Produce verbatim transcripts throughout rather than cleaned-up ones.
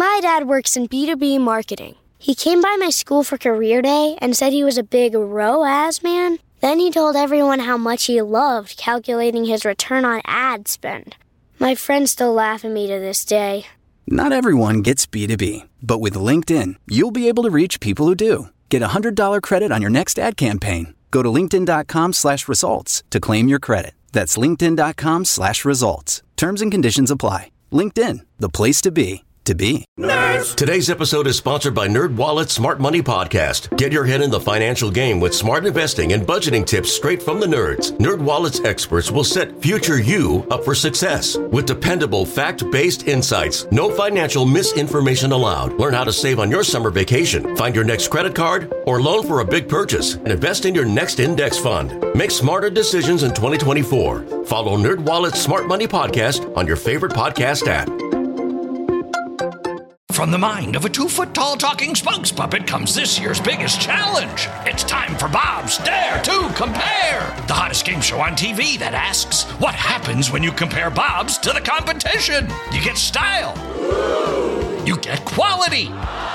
My dad works in B two B marketing. He came by my school for career day and said he was a big R O A S man. Then he told everyone how much he loved calculating his return on ad spend. My friends still laugh at me to this day. Not everyone gets B two B, but with LinkedIn, you'll be able to reach people who do. Get a one hundred dollars credit on your next ad campaign. Go to linkedin.com slash results to claim your credit. That's linkedin.com slash results. Terms and conditions apply. LinkedIn, the place to be, to be. Nerds! Today's episode is sponsored by NerdWallet's Smart Money Podcast. Get your head in the financial game with smart investing and budgeting tips straight from the nerds. NerdWallet's experts will set future you up for success with dependable, fact-based insights. No financial misinformation allowed. Learn how to save on your summer vacation, find your next credit card, or loan for a big purchase, and invest in your next index fund. Make smarter decisions in twenty twenty-four. Follow NerdWallet's Smart Money Podcast on your favorite podcast app. From the mind of a two-foot-tall talking spokes puppet comes this year's biggest challenge. It's time for Bob's Dare to Compare, the hottest game show on T V that asks, what happens when you compare Bob's to the competition? You get style. You get quality.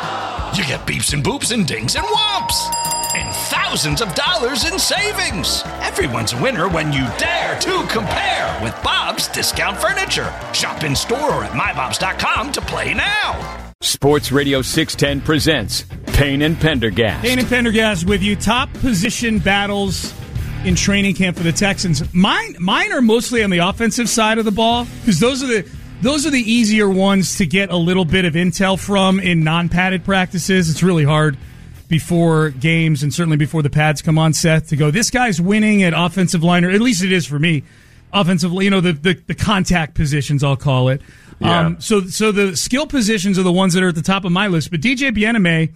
You get beeps and boops and dings and whomps. And thousands of dollars in savings. Everyone's a winner when you dare to compare with Bob's Discount Furniture. Shop in store or at my bobs dot com to play now. Sports Radio six ten presents Payne and Pendergast. Payne and Pendergast with you. Top position battles in training camp for the Texans. Mine, mine are mostly on the offensive side of the ball because those are the those are the easier ones to get a little bit of intel from in non-padded practices. It's really hard before games and certainly before the pads come on, Seth, to go, this guy's winning at offensive line, or at least it is for me. Offensively, you know, the, the, the contact positions, I'll call it. Yeah. Um, so so the skill positions are the ones that are at the top of my list. But D J Bieneme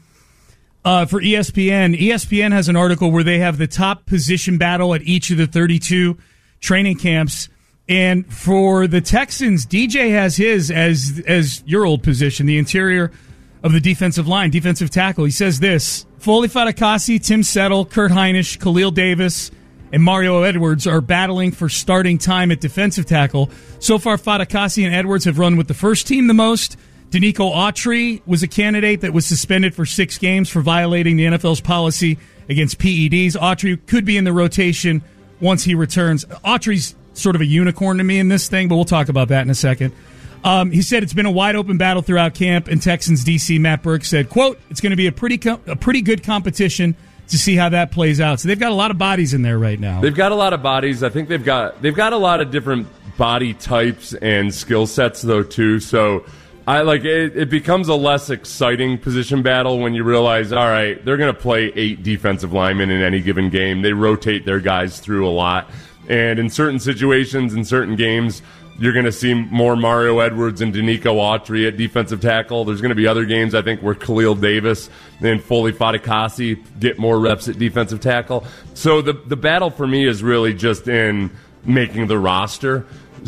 uh, for E S P N, E S P N has an article where they have the top position battle at each of the thirty-two training camps. And for the Texans, D J has his as as your old position, the interior of the defensive line, defensive tackle. He says this: Foley Fatukasi, Tim Settle, Kurt Hinish, Khalil Davis, and Mario Edwards are battling for starting time at defensive tackle. So far, Fatukasi and Edwards have run with the first team the most. Danico Autry was a candidate that was suspended for six games for violating the N F L's policy against P E Ds. Autry could be in the rotation once he returns. Autry's sort of a unicorn to me in this thing, but we'll talk about that in a second. Um, he said it's been a wide-open battle throughout camp, and Texans D C Matt Burke said, quote, it's going to be a pretty co- a pretty good competition to see how that plays out. So they've got a lot of bodies in there right now. They've got a lot of bodies. I think they've got they've got a lot of different body types and skill sets, though, too. So I like it, it becomes a less exciting position battle when you realize, all right, they're going to play eight defensive linemen in any given game. They rotate their guys through a lot. And in certain situations, in certain games, you're going to see more Mario Edwards and Danico Autry at defensive tackle. There's going to be other games, I think, where Khalil Davis and Foley Fatukasi get more reps at defensive tackle. So the the battle for me is really just in making the roster.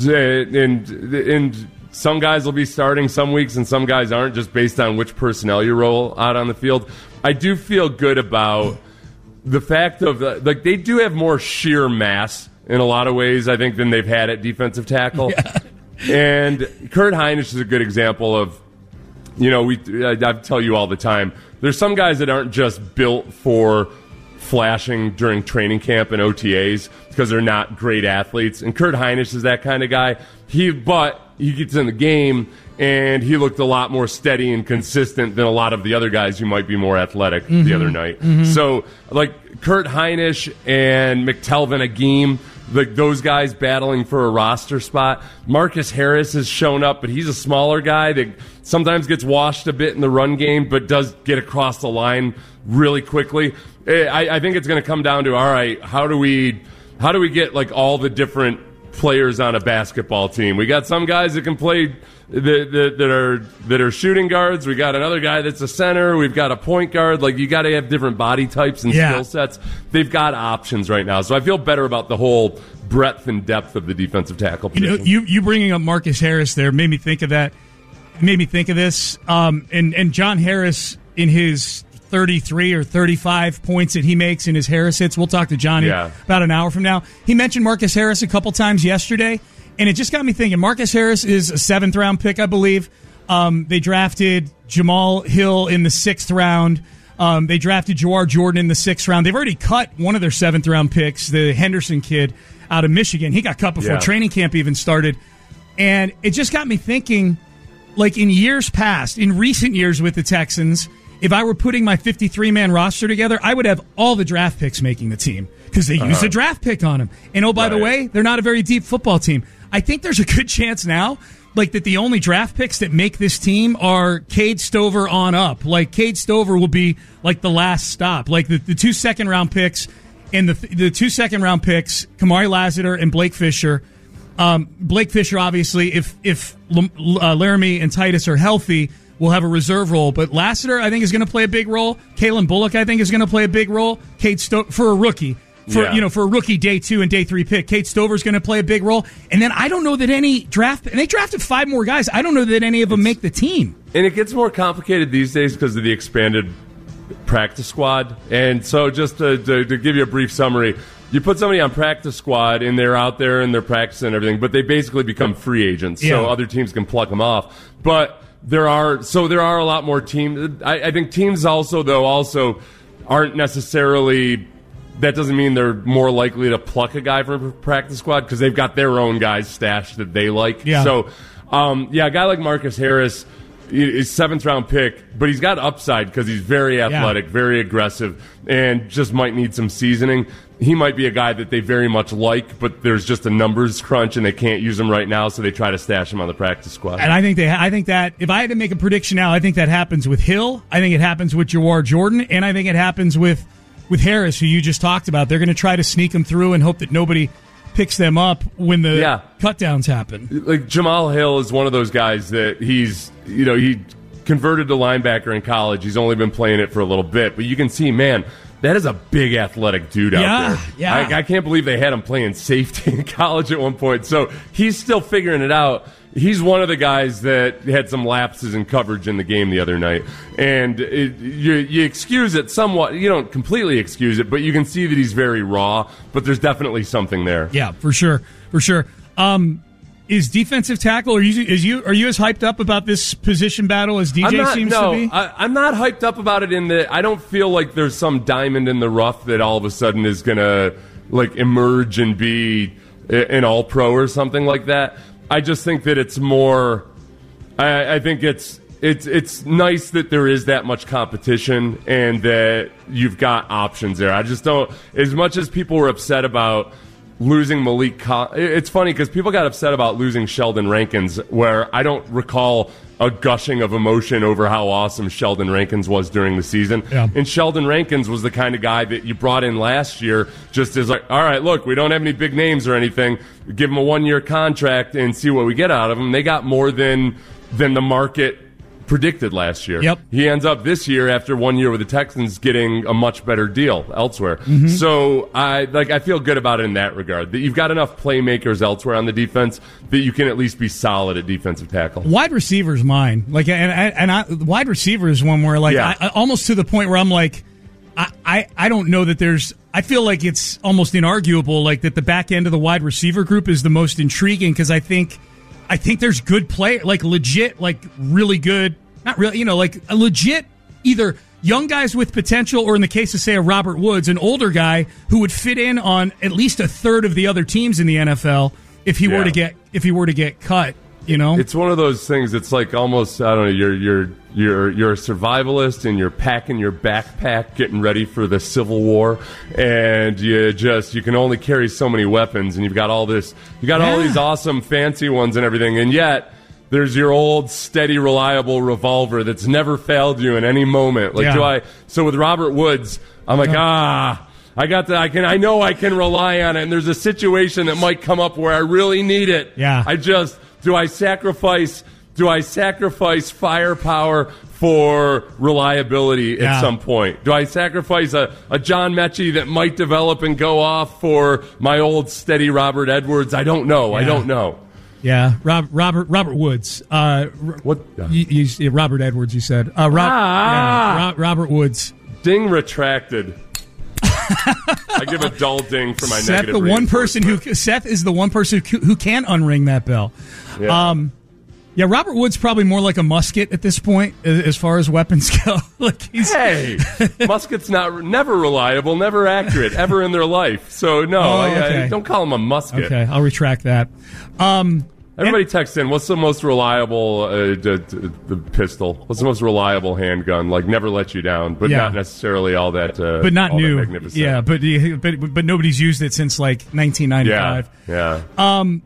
And, and some guys will be starting some weeks and some guys aren't, just based on which personnel you roll out on the field. I do feel good about the fact of, uh, like, they do have more sheer mass in a lot of ways, I think, than they've had at defensive tackle. Yeah. And Kurt Hinish is a good example of, you know, we I, I tell you all the time, there's some guys that aren't just built for flashing during training camp and O T As because they're not great athletes. And Kurt Hinish is that kind of guy. He, but he gets in the game, and he looked a lot more steady and consistent than a lot of the other guys who might be more athletic mm-hmm. the other night. Mm-hmm. So, like, Kurt Hinish and McTelvin Agim, like those guys battling for a roster spot. Marcus Harris has shown up, but he's a smaller guy that sometimes gets washed a bit in the run game, but does get across the line really quickly. I, I think it's going to come down to, all right, how do we how do we get like all the different players on a basketball team? We got some guys that can play that, that, that are that are shooting guards. We got another guy that's a center. We've got a point guard. Like, you got to have different body types and yeah. skill sets. They've got options right now, so I feel better about the whole breadth and depth of the defensive tackle position. You know, you, you bringing up Marcus Harris there made me think of that. Made me think of this. Um, and and John Harris in his thirty-three or thirty-five points that he makes in his Harris hits. We'll talk to Johnny yeah. about an hour from now. He mentioned Marcus Harris a couple times yesterday, and it just got me thinking. Marcus Harris is a seventh round pick, I believe. Um, they drafted Jamal Hill in the sixth round. Um, they drafted Jawar Jordan in the sixth round. They've already cut one of their seventh round picks, the Henderson kid out of Michigan. He got cut before yeah. training camp even started. And it just got me thinking, like in years past, in recent years with the Texans, if I were putting my fifty-three man roster together, I would have all the draft picks making the team because they uh-huh. used a draft pick on them. And oh, by right. the way, they're not a very deep football team. I think there's a good chance now like that the only draft picks that make this team are Cade Stover on up. Like Cade Stover will be like the last stop. Like the, the two second round picks and the the two second round picks, Kamari Lassiter and Blake Fisher. Um, Blake Fisher, obviously, if if uh, Laramie and Titus are healthy, will have a reserve role. But Lassiter, I think, is going to play a big role. Kalen Bullock, I think, is going to play a big role. Cade Stover for a rookie. For yeah. you know, for a rookie day two and day three pick, Cade Stover's going to play a big role. And then I don't know that any draft, and they drafted five more guys. I don't know that any of them it's, make the team. And it gets more complicated these days because of the expanded practice squad. And so, just to, to, to give you a brief summary, you put somebody on practice squad and they're out there and they're practicing and everything, but they basically become free agents. Yeah. So other teams can pluck them off. But there are so there are a lot more teams. I, I think teams also though also aren't necessarily. That doesn't mean they're more likely to pluck a guy from a practice squad because they've got their own guys stashed that they like. Yeah. So, um, yeah, a guy like Marcus Harris is seventh round pick, but he's got upside because he's very athletic, yeah. very aggressive, and just might need some seasoning. He might be a guy that they very much like, but there's just a numbers crunch and they can't use him right now, so they try to stash him on the practice squad. And I think they, I think that if I had to make a prediction now, I think that happens with Hill. I think it happens with Jawar Jordan, and I think it happens with. With Harris, who you just talked about. They're going to try to sneak them through and hope that nobody picks them up when the yeah. cutdowns happen. Like Jamal Hill is one of those guys that he's, you know, he converted to linebacker in college. He's only been playing it for a little bit, but you can see, man, that is a big athletic dude out yeah, there. Yeah, I, I can't believe they had him playing safety in college at one point. So he's still figuring it out. He's one of the guys that had some lapses in coverage in the game the other night. And it, you, you excuse it somewhat. You don't completely excuse it, but you can see that he's very raw. But there's definitely something there. Yeah, for sure. For sure. Um, is defensive tackle, are you, is you, are you as hyped up about this position battle as D J not, seems no, to be? I, I'm not hyped up about it in that I don't feel like there's some diamond in the rough that all of a sudden is going to like emerge and be an all-pro or something like that. I just think that it's more. I, I think it's it's it's nice that there is that much competition and that you've got options there. I just don't. As much as people were upset about losing Malik, Coll- it's funny because people got upset about losing Sheldon Rankins, where I don't recall a gushing of emotion over how awesome Sheldon Rankins was during the season. Yeah. And Sheldon Rankins was the kind of guy that you brought in last year just as like, all right, look, we don't have any big names or anything. Give him a one-year contract and see what we get out of him. They got more than than the market predicted last year. Yep. He ends up this year after one year with the Texans getting a much better deal elsewhere. Mm-hmm. So I like I feel good about it in that regard. That you've got enough playmakers elsewhere on the defense that you can at least be solid at defensive tackle. Wide receiver's mine. Like and and I, wide receiver is one where like yeah. I, almost to the point where I'm like I, I I don't know that there's I feel like it's almost inarguable like that the back end of the wide receiver group is the most intriguing because I think I think there's good play, like legit, like really good, not really, you know, like a legit either young guys with potential or in the case of, say, a Robert Woods, an older guy who would fit in on at least a third of the other teams in the N F L if he yeah. were to get if he were to get cut. You know, it's one of those things. It's like almost I don't know. You're you're you're you're a survivalist, and you're packing your backpack, getting ready for the Civil War, and you just you can only carry so many weapons, and you've got all this, you got yeah. all these awesome fancy ones and everything, and yet there's your old steady, reliable revolver that's never failed you in any moment. Like yeah. do I? So with Robert Woods, I'm like yeah. ah. I got the, I can, I know I can rely on it, and there's a situation that might come up where I really need it. Yeah. I just, do I sacrifice, do I sacrifice firepower for reliability yeah. at some point? Do I sacrifice a, a John Mechie that might develop and go off for my old steady Robert Edwards? I don't know. Yeah. I don't know. Yeah, Rob, Robert Robert Woods. Uh, what? You, you, Robert Edwards, you said. Uh, Rob, ah! yeah, Rob, Robert Woods. Ding retracted. I give a dull ding for my Seth, negative. the one person who Seth is the one person who, who can unring that bell. Yeah. Um, Yeah, Robert Woods probably more like a musket at this point as far as weapons go. like he's Hey, musket's not never reliable, never accurate, ever in their life. So no, Oh, I, okay. I, don't call him a musket. Okay, I'll retract that. Um, Everybody text in, what's the most reliable uh, d- d- the pistol? What's the most reliable handgun? Like, never let you down, but Yeah. not necessarily all that uh, but not all that new. magnificent. Yeah, but, but but nobody's used it since like nineteen ninety-five. Yeah, yeah. Um,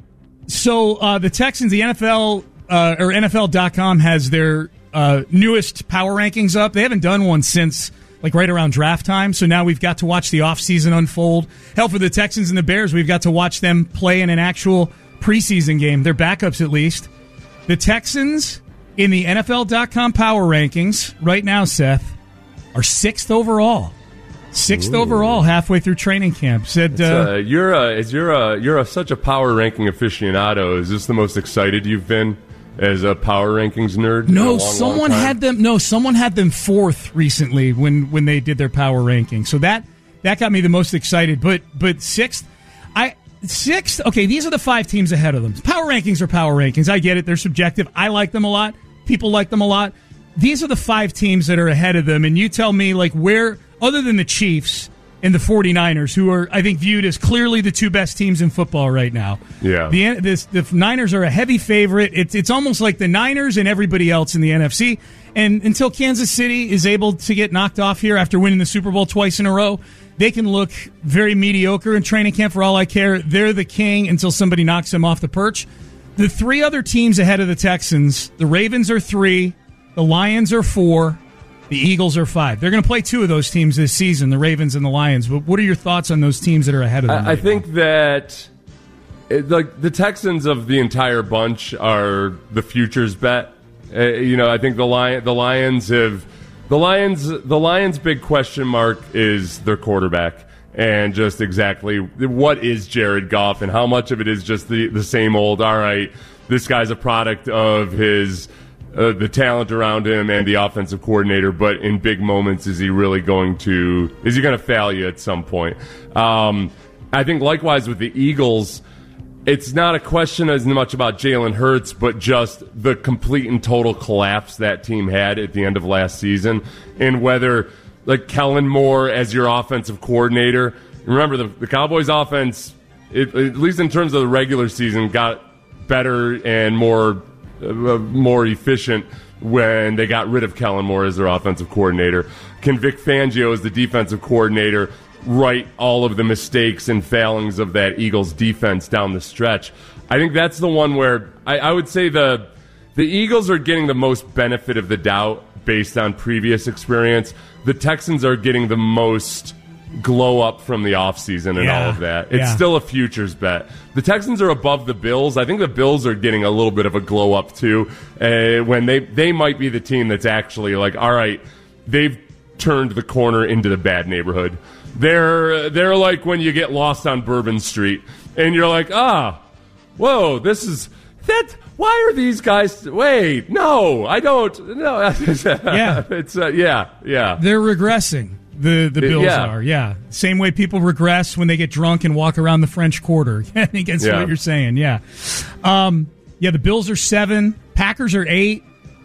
so uh, the Texans, the N F L uh, or N F L dot com has their uh, newest power rankings up. They haven't done one since like right around draft time. So now we've got to watch the offseason unfold. Hell, for the Texans and the Bears, we've got to watch them play in an actual preseason game. They're backups at least. The Texans in the N F L dot com power rankings right now, Seth, are sixth overall. Sixth Ooh. overall halfway through training camp. Said uh, uh, you're a, is you're a, you're a, such a power ranking aficionado. Is this the most excited you've been as a power rankings nerd? in a No, long, someone long time? had them. No, someone had them fourth recently when, when they did their power ranking. So that that got me the most excited. But but sixth, I sixth. Okay, these are the five teams ahead of them. Power rankings are power rankings. I get it. They're subjective. I like them a lot. People like them a lot. These are the five teams that are ahead of them. And you tell me, like, where, other than the Chiefs and the 49ers, who are, I think, viewed as clearly the two best teams in football right now. Yeah. The this, the Niners are a heavy favorite. It's it's almost like the Niners and everybody else in the N F C. And until Kansas City is able to get knocked off here after winning the Super Bowl twice in a row, they can look very mediocre in training camp for all I care. They're the king until somebody knocks them off the perch. The three other teams ahead of the Texans, the Ravens are three, the Lions are four, the Eagles are five. They're going to play two of those teams this season, the Ravens and the Lions. But what are your thoughts on those teams that are ahead of them? I, I think now? that it, like the Texans of the entire bunch are the futures bet. Uh, you know, I think the Lion, the Lions have the Lions. The Lions' big question mark is their quarterback, and just exactly what is Jared Goff, and how much of it is just the the same old. All right, this guy's a product of his. Uh, the talent around him and the offensive coordinator, but in big moments, is he really going to is he going to fail you at some point? Um, I think likewise with the Eagles, it's not a question as much about Jalen Hurts, but just the complete and total collapse that team had at the end of last season, and whether like Kellen Moore as your offensive coordinator. Remember, the, the Cowboys' offense, it, at least in terms of the regular season, got better and more. Uh, more efficient when they got rid of Kellen Moore as their offensive coordinator. Can Vic Fangio as the defensive coordinator right all of the mistakes and failings of that Eagles defense down the stretch? I think that's the one where I, I would say the the Eagles are getting the most benefit of the doubt based on previous experience. The Texans are getting the most glow up from the offseason and Yeah. all of that. It's Yeah. still a futures bet. The Texans are above the Bills. I think the Bills are getting a little bit of a glow up too, uh, when they, they might be the team that's actually like, all right, they've turned the corner into the bad neighborhood. They're, they're like when you get lost on Bourbon Street and you're like, ah, whoa, this is, that, why are these guys, wait, no, I don't, no. Yeah. It's, uh, yeah, yeah. They're regressing. The the Bills yeah. are, yeah. Same way people regress when they get drunk and walk around the French Quarter. I think that's Yeah. what you're saying, yeah. Um, yeah, the Bills are seven. Packers are eight.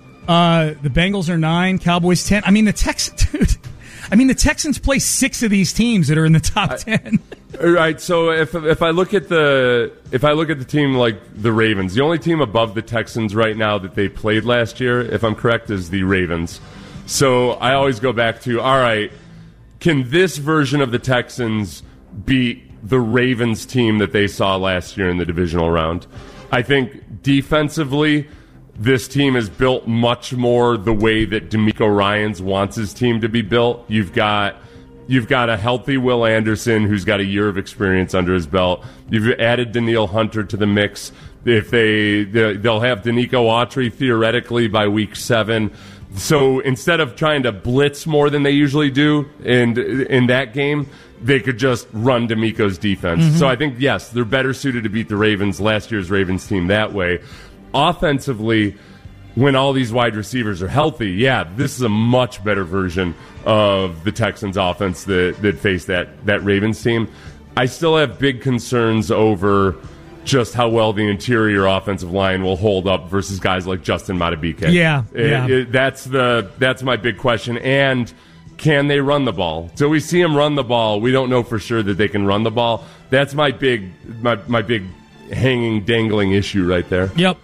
Uh, the Bengals are nine. Cowboys ten. I mean, the Texans, dude. I mean, the Texans play six of these teams that are in the top I, ten. All right, so if if I look at the if I look at the team like the Ravens, the only team above the Texans right now that they played last year, if I'm correct, is the Ravens. So I always go back to, all right, can this version of the Texans beat the Ravens team that they saw last year in the divisional round? I think defensively, this team is built much more the way that DeMeco Ryans wants his team to be built. You've got you've got a healthy Will Anderson who's got a year of experience under his belt. You've added Danielle Hunter to the mix. If they they'll have Danico Autry theoretically by week seven. So instead of trying to blitz more than they usually do in in that game, they could just run DeMeco's defense. Mm-hmm. So I think, yes, they're better suited to beat the Ravens, last year's Ravens team, that way. Offensively, when all these wide receivers are healthy, yeah, this is a much better version of the Texans offense that, that faced that, that Ravens team. I still have big concerns over just how well the interior offensive line will hold up versus guys like Justin Madubuike. Yeah, It- yeah. it- that's the that's my big question. And can they run the ball? So we see them run the ball. We don't know for sure that they can run the ball. That's my big my my big hanging dangling issue right there. Yep.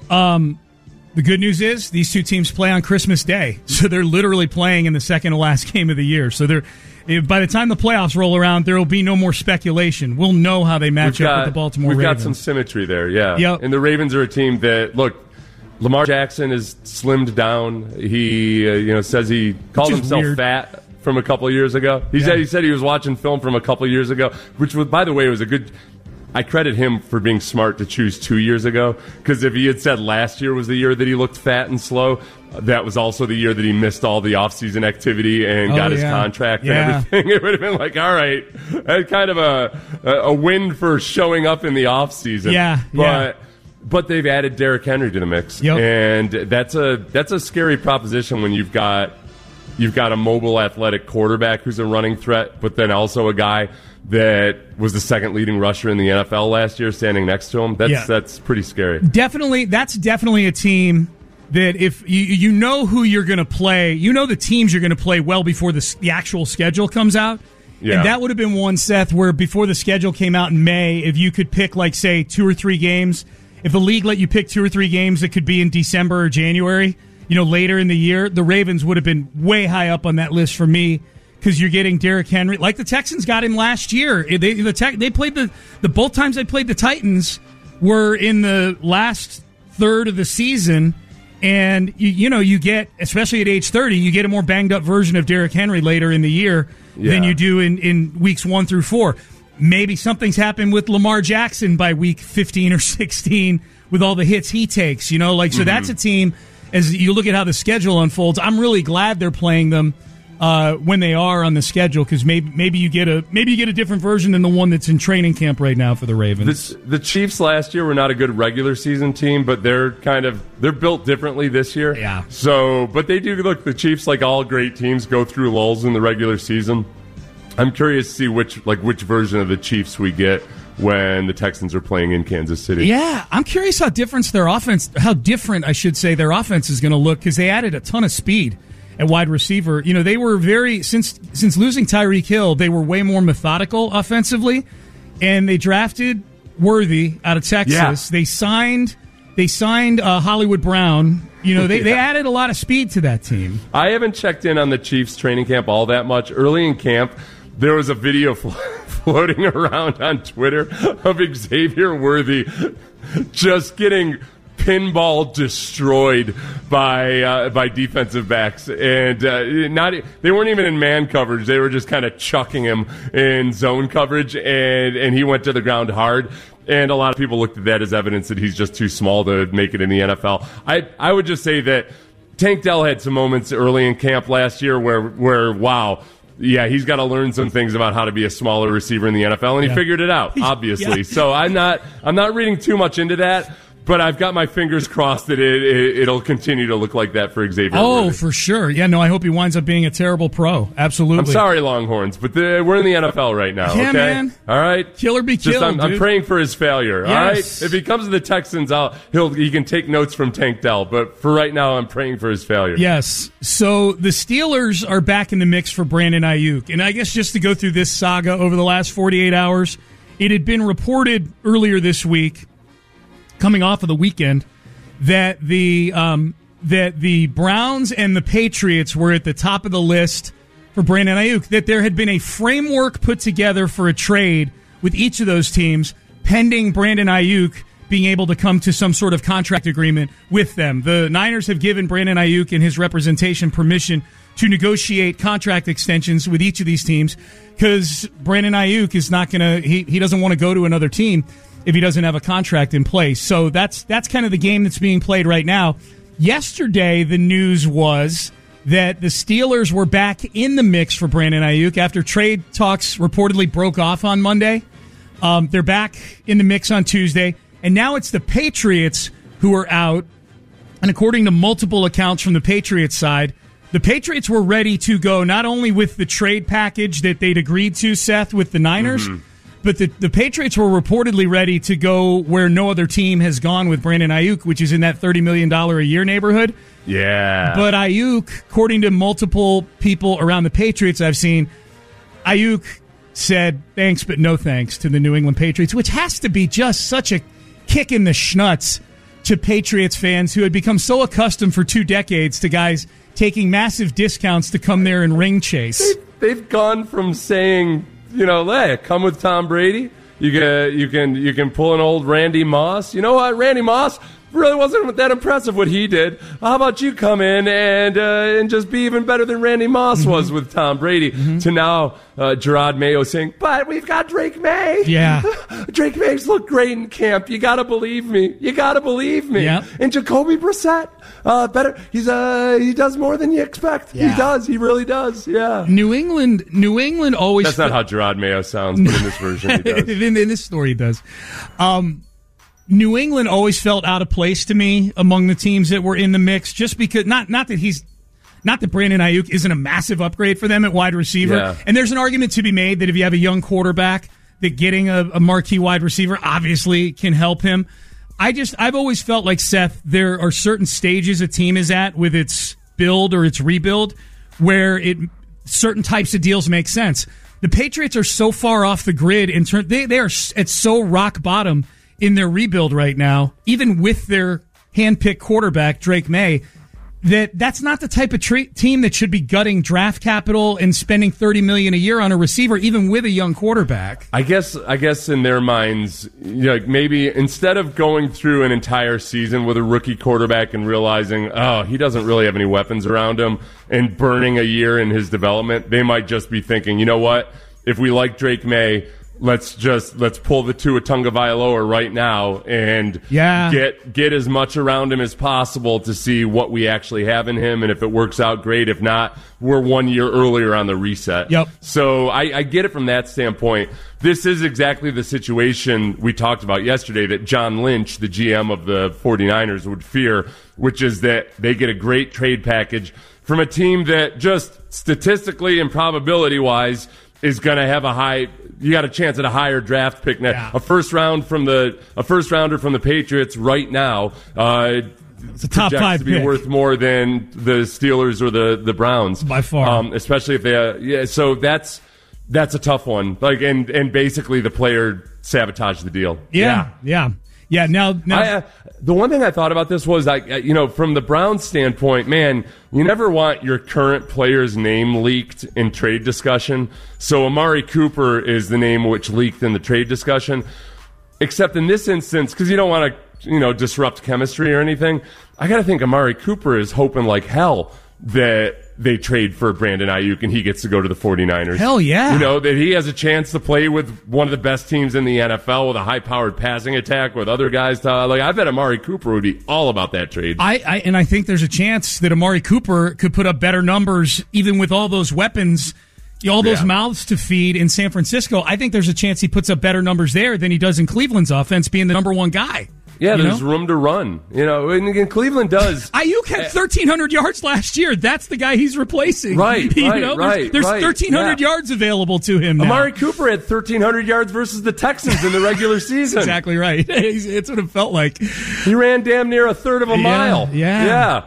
Um, the good news is these two teams play on Christmas Day, so they're literally playing in the second to last game of the year. So they're by the time the playoffs roll around, there will be no more speculation. We'll know how they match We've up got, with the Baltimore we've Ravens. got some symmetry there, yeah. Yep. And the Ravens are a team that, look, Lamar Jackson is slimmed down. He, uh, you know, says he called Which is himself weird. fat from a couple of years ago. He Yeah. said he said he was watching film from a couple of years ago, which, was, by the way, was a good. I credit him for being smart to choose two years ago, because if he had said last year was the year that he looked fat and slow, that was also the year that he missed all the offseason activity and Oh, got his yeah. contract Yeah. and everything. It would have been like, all right, that's kind of a a win for showing up in the offseason. Yeah, but yeah. but they've added Derrick Henry to the mix, Yep. and that's a that's a scary proposition when you've got you've got a mobile, athletic quarterback who's a running threat, but then also a guy that was the second leading rusher in the N F L last year standing next to him. That's Yeah. that's pretty scary. Definitely, that's definitely a team that if you you know who you're going to play, you know the teams you're going to play well before the the actual schedule comes out. Yeah. And that would have been one, Seth, where before the schedule came out in May, if you could pick, like, say, two or three games, if the league let you pick two or three games that could be in December or January, you know, later in the year, the Ravens would have been way high up on that list for me. Because you're getting Derrick Henry, like the Texans got him last year. They the tech, they played the the both times they played the Titans were in the last third of the season, and you, you know you get, especially at age thirty, you get a more banged up version of Derrick Henry later in the year Yeah. than you do in, in weeks one through four. Maybe something's happened with Lamar Jackson by week fifteen or sixteen with all the hits he takes. You know, like so Mm-hmm. that's a team. As you look at how the schedule unfolds, I'm really glad they're playing them. Uh, when they are on the schedule, because maybe maybe you get a maybe you get a different version than the one that's in training camp right now for the Ravens. The, the Chiefs last year were not a good regular season team, but they're kind of they're built differently this year. Yeah. So, but they do look. The Chiefs, like all great teams, go through lulls in the regular season. I'm curious to see which like which version of the Chiefs we get when the Texans are playing in Kansas City. Yeah, I'm curious how different their offense, how different I should say their offense is going to look, because they added a ton of speed at wide receiver. You know, they were very, since since losing Tyreek Hill, they were way more methodical offensively, and they drafted Worthy out of Texas. Yeah. They signed they signed uh, Hollywood Brown. You know, they, they Yeah. added a lot of speed to that team. I haven't checked in on the Chiefs training camp all that much. Early in camp, there was a video flo- floating around on Twitter of Xavier Worthy just getting pinball destroyed by uh, by defensive backs, and uh, not they weren't even in man coverage. They were just kind of chucking him in zone coverage, and and he went to the ground hard. And a lot of people looked at that as evidence that he's just too small to make it in the N F L. I I would just say that Tank Dell had some moments early in camp last year where where wow. Yeah, he's got to learn some things about how to be a smaller receiver in the N F L, and he Yeah. figured it out, obviously. Yeah. So I'm not I'm not reading too much into that, but I've got my fingers crossed that it, it it'll continue to look like that for Xavier. Oh, Worthy. for sure. Yeah, no, I hope he winds up being a terrible pro. Absolutely. I'm sorry, Longhorns, but the, we're in the N F L right now. Yeah, okay, man. all right. Kill or be Just, killed, I'm, I'm dude. praying for his failure. All right. Yes. If he comes to the Texans, I'll he'll he can take notes from Tank Dell. But for right now, I'm praying for his failure. Yes. So the Steelers are back in the mix for Brandon Ayuk. And I guess just to go through this saga over the last forty-eight hours, it had been reported earlier this week, coming off of the weekend, that the um, that the Browns and the Patriots were at the top of the list for Brandon Ayuk, that there had been a framework put together for a trade with each of those teams pending Brandon Ayuk being able to come to some sort of contract agreement with them. The Niners have given Brandon Ayuk and his representation permission to negotiate contract extensions with each of these teams, because Brandon Ayuk is not going to, he, he doesn't want to go to another team if he doesn't have a contract in place. So that's that's kind of the game that's being played right now. Yesterday, the news was that the Steelers were back in the mix for Brandon Ayuk after trade talks reportedly broke off on Monday. Um, they're back in the mix on Tuesday, and now it's the Patriots who are out. And according to multiple accounts from the Patriots side, the Patriots were ready to go not only with the trade package that they'd agreed to, Seth, with the Niners, Mm-hmm. But the, the Patriots were reportedly ready to go where no other team has gone with Brandon Ayuk, which is in that thirty million dollars a year neighborhood. Yeah. But Ayuk, according to multiple people around the Patriots I've seen, Ayuk said thanks but no thanks to the New England Patriots, which has to be just such a kick in the schnuts to Patriots fans who had become so accustomed for two decades to guys taking massive discounts to come there and ring chase. They've, they've gone from saying, you know, hey, come with Tom Brady. You can you can you can pull an old Randy Moss. You know what, Randy Moss really wasn't that impressive what he did. How about you come in and uh, and just be even better than Randy Moss mm-hmm. was with Tom Brady? Mm-hmm. To now, uh, Gerard Mayo saying, but we've got Drake May. Yeah, Drake May's looked great in camp. You gotta believe me. You gotta believe me. Yeah. And Jacoby Brissett, uh, better. He's uh he does more than you expect. Yeah. He does. He really does. Yeah. New England, New England always. That's not how Gerard Mayo sounds, but in this version he does. in, in this story, he does. Um. New England always felt out of place to me among the teams that were in the mix, just because not not that he's not that Brandon Ayuk isn't a massive upgrade for them at wide receiver. Yeah. And there's an argument to be made that if you have a young quarterback, that getting a, a marquee wide receiver obviously can help him. I just I've always felt like, Seth, there are certain stages a team is at with its build or its rebuild where it certain types of deals make sense. The Patriots are so far off the grid in turn they they are at so rock bottom in their rebuild right now, even with their hand-picked quarterback, Drake May, that that's not the type of tre- team that should be gutting draft capital and spending thirty million dollars a year on a receiver, even with a young quarterback. I guess I guess in their minds, you know, maybe instead of going through an entire season with a rookie quarterback and realizing, oh, he doesn't really have any weapons around him, and burning a year in his development, they might just be thinking, you know what, if we like Drake May, Let's just let's pull the Tua Tagovailoa right now and yeah. get get as much around him as possible to see what we actually have in him, and if it works out, great. If not, we're one year earlier on the reset. Yep. So I, I get it from that standpoint. This is exactly the situation we talked about yesterday that John Lynch, the G M of the 49ers, would fear, which is that they get a great trade package from a team that just statistically and probability-wise is going to have a high. You got a chance at a higher draft pick now. Yeah. A first round from the a first rounder from the Patriots right now. Uh, it's a top five to be pick. Worth more than the Steelers or the, the Browns by far. Um, especially if they. Uh, yeah. So that's that's a tough one. Like and and basically the player sabotaged the deal. Yeah. Yeah. Yeah. Now, now I, uh, the one thing I thought about this was, like, you know, from the Browns standpoint, man, you never want your current player's name leaked in trade discussion. So Amari Cooper is the name which leaked in the trade discussion. Except in this instance, because you don't want to, you know, disrupt chemistry or anything. I got to think Amari Cooper is hoping like hell that they trade for Brandon Ayuk and he gets to go to the 49ers. Hell yeah. You know, that he has a chance to play with one of the best teams in the N F L with a high-powered passing attack with other guys. To, like, I bet Amari Cooper would be all about that trade. I, I And I think there's a chance that Amari Cooper could put up better numbers even with all those weapons, all those yeah. mouths to feed in San Francisco. I think there's a chance he puts up better numbers there than he does in Cleveland's offense, being the number one guy. Yeah, you there's know? room to run. You know, and, and Cleveland does. Ayuk had thirteen hundred yards last year. That's the guy he's replacing. Right, you right, know? right. There's, there's right, thirteen hundred yeah. yards available to him now. Amari Cooper had thirteen hundred yards versus the Texans in the regular season. Exactly right. It's what it felt like. He ran damn near a third of a yeah, mile. Yeah. Yeah.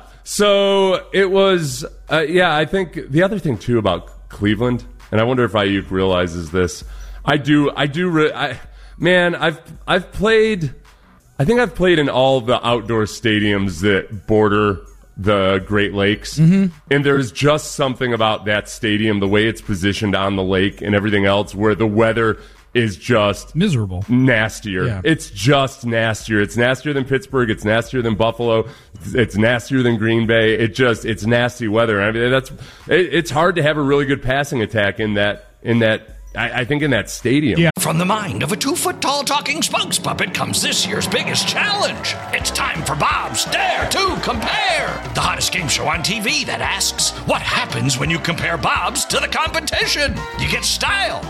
So it was, uh, yeah, I think the other thing, too, about Cleveland, and I wonder if Ayuk realizes this, I do, I do, re- I, man, I've, I've played... I think I've played in all the outdoor stadiums that border the Great Lakes, mm-hmm. and there's just something about that stadium, the way it's positioned on the lake and everything else, where the weather is just miserable, nastier. Yeah. It's just nastier. It's nastier than Pittsburgh. It's nastier than Buffalo. It's, it's nastier than Green Bay. It just it's nasty weather. I mean, that's it, it's hard to have a really good passing attack in that in that. I, I think in that stadium. Yeah. From the mind of a two-foot-tall talking spokes puppet comes this year's biggest challenge. It's time for Bob's Dare to Compare, the hottest game show on T V that asks, what happens when you compare Bob's to the competition? You get style.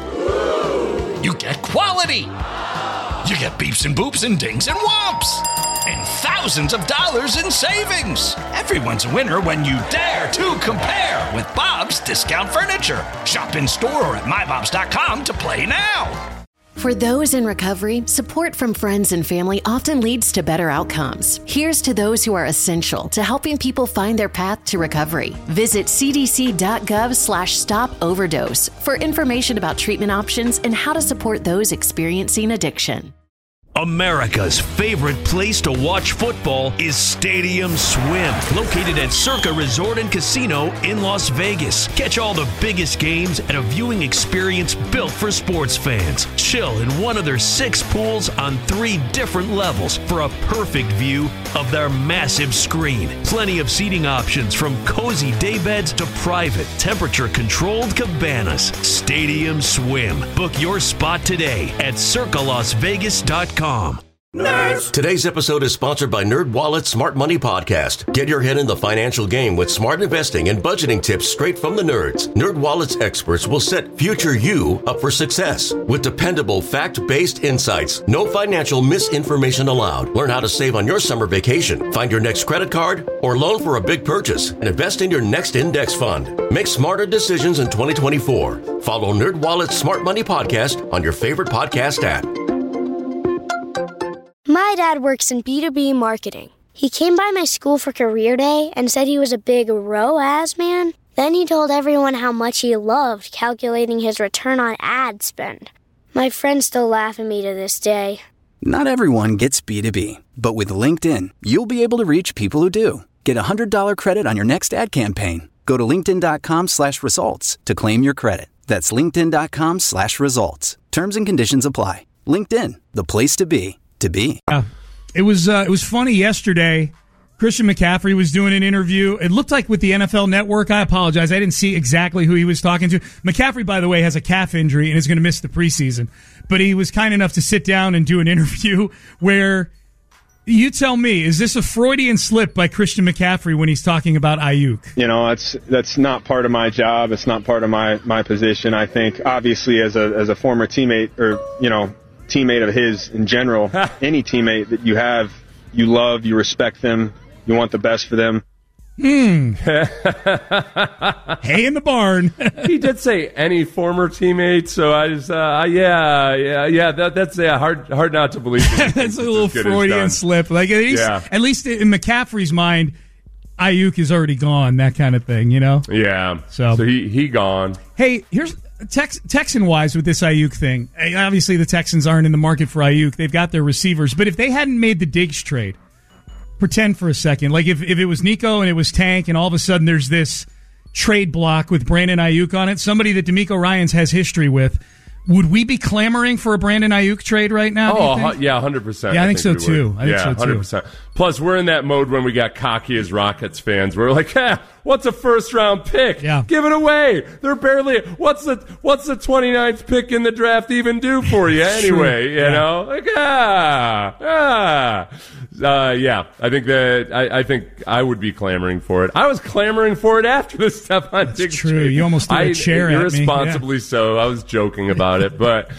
You get quality. You get beeps and boops and dings and whomps. And thousands of dollars in savings. Everyone's a winner when you dare to compare with Bob's Discount Furniture. Shop in store or at my bobs dot com to play now. For those in recovery, support from friends and family often leads to better outcomes. Here's to those who are essential to helping people find their path to recovery. Visit cdc.gov slash stop overdose for information about treatment options and how to support those experiencing addiction. America's favorite place to watch football is Stadium Swim, located at Circa Resort and Casino in Las Vegas. Catch all the biggest games at a viewing experience built for sports fans. Chill in one of their six pools on three different levels for a perfect view of their massive screen. Plenty of seating options from cozy daybeds to private, temperature-controlled cabanas. Stadium Swim. Book your spot today at circa las vegas dot com. Nerds. Today's episode is sponsored by NerdWallet's Smart Money Podcast. Get your head in the financial game with smart investing and budgeting tips straight from the nerds. NerdWallet's experts will set future you up for success with dependable, fact-based insights. No financial misinformation allowed. Learn how to save on your summer vacation, find your next credit card, or loan for a big purchase, and invest in your next index fund. Make smarter decisions in twenty twenty-four. Follow NerdWallet's Smart Money Podcast on your favorite podcast app. My dad works in B two B marketing. He came by my school for career day and said he was a big R O A S man. Then he told everyone how much he loved calculating his return on ad spend. My friends still laugh at me to this day. Not everyone gets B two B, but with LinkedIn, you'll be able to reach people who do. Get a one hundred dollars credit on your next ad campaign. Go to linkedin.com slash results to claim your credit. That's linkedin.com slash results. Terms and conditions apply. LinkedIn, the place to be. To be. Uh, it was uh, it was funny yesterday. Christian McCaffrey was doing an interview. It looked like with the N F L Network. I apologize. I didn't see exactly who he was talking to. McCaffrey, by the way, has a calf injury and is going to miss the preseason. But he was kind enough to sit down and do an interview where, you tell me, is this a Freudian slip by Christian McCaffrey when he's talking about Ayuk? You know, that's that's not part of my job. It's not part of my, my position. I think, obviously, as a as a former teammate or, you know, teammate of his in general, any teammate that you have, you love, you respect them, you want the best for them. Hmm. Hay in the barn. He did say any former teammate, so I just, uh, yeah, yeah, yeah. That, that's yeah, hard, hard not to believe. That's a little Freudian slip. Like at least, yeah. at least in McCaffrey's mind, Ayuk is already gone. That kind of thing, you know. Yeah. So, so he he gone. Hey, here's. Tex- Texan-wise with this Ayuk thing, obviously the Texans aren't in the market for Ayuk. They've got their receivers. But if they hadn't made the Diggs trade, pretend for a second, like if, if it was Nico and it was Tank and all of a sudden there's this trade block with Brandon Ayuk on it, somebody that DeMeco Ryans has history with, would we be clamoring for a Brandon Ayuk trade right now? Oh, yeah, one hundred percent. Yeah, I, I think, think so too. I think yeah, so too. one hundred percent. Plus, we're in that mode when we got cocky as Rockets fans. We're like, eh, what's a first round pick? Yeah. Give it away. They're barely, what's the what's the twenty-ninth pick in the draft even do for you anyway? You yeah. know? Like, ah, ah. Uh, yeah, I think that, I, I think I would be clamoring for it. I was clamoring for it after the Stephon Diggs true. trade. You almost threw a I, chair at me. Irresponsibly Yeah. so. I was joking about it, but,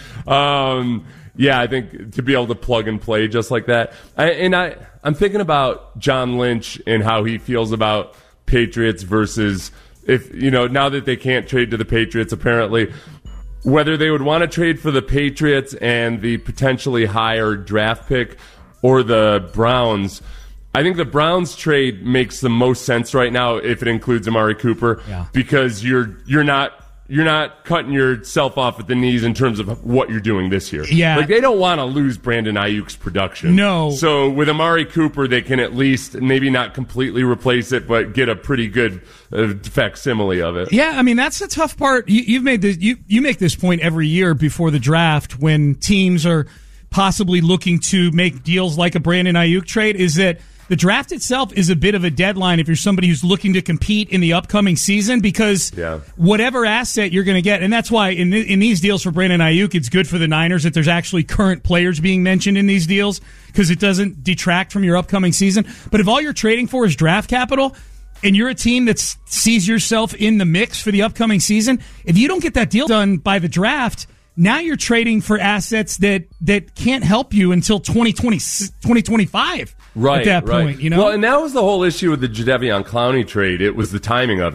um, yeah, I think to be able to plug and play just like that. I, and I, I'm thinking about John Lynch and how he feels about Patriots versus if, you know, now that they can't trade to the Patriots, apparently, whether they would want to trade for the Patriots and the potentially higher draft pick or the Browns. I think the Browns trade makes the most sense right now if it includes Amari Cooper, yeah. because you're you're not you're not cutting yourself off at the knees in terms of what you're doing this year. Yeah. Like, they don't want to lose Brandon Ayuk's production. No. So with Amari Cooper, they can at least maybe not completely replace it, but get a pretty good uh, facsimile of it. Yeah, I mean, that's the tough part. You, you've made this, you, you make this point every year before the draft when teams are possibly looking to make deals like a Brandon Ayuk trade, is that the draft itself is a bit of a deadline if you're somebody who's looking to compete in the upcoming season, because yeah. whatever asset you're going to get, and that's why in th- in these deals for Brandon Ayuk, it's good for the Niners that there's actually current players being mentioned in these deals, because it doesn't detract from your upcoming season. But if all you're trading for is draft capital, and you're a team that sees yourself in the mix for the upcoming season, if you don't get that deal done by the draft, now you're trading for assets that, that can't help you until twenty twenty, twenty twenty-five. Right, at that right. point, you know? Well, and that was the whole issue with the Jadeveon Clowney trade. It was the timing of it.